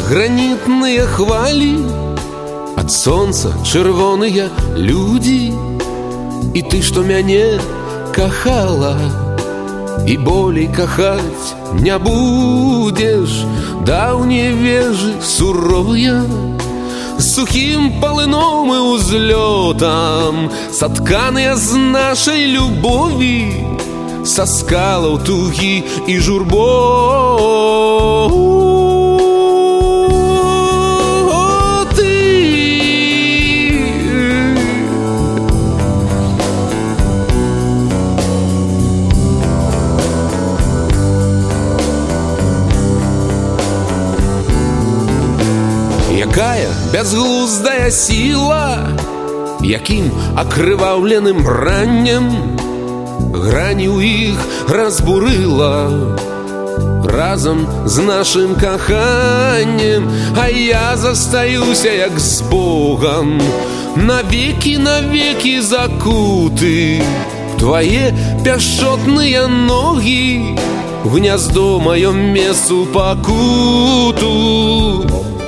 гранітныя хвалі, ад сонца чырвоныя людзі. І ты, што мяне кахала, і болей кахаць не будзеш. Даўнія вежы суровыя, сухім палыном і узлётам, сатканыя з нашай любові, са скалаў тугі і журбой. Якая бязглуздая сіла, якім акрываўленым раннем грані ў іх разбурыла разам з нашым каханнем. А я застаюся як з Богам, навекі, навекі закуты твае пяшчотныя ногі, гняздо маё месцу пакуту.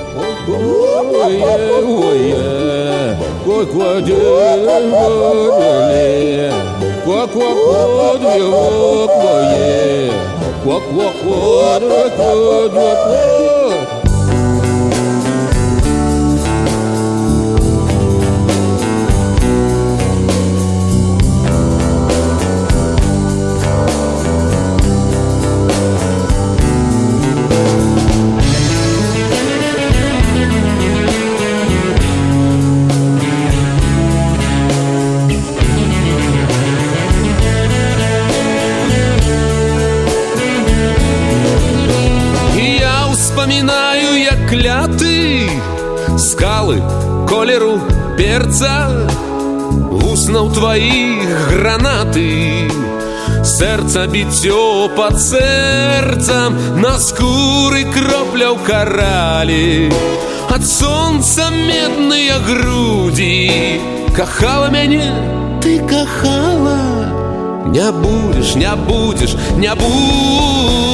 Вспоминаю я кляты скалы колеру перца, вуснаў твоих гранаты, сердца бітцё под сердцем, на скуры кропля ў каралі, ад сонца медныя груді. Кахала мяне, ты кахала, не будешь, не будешь, не будешь.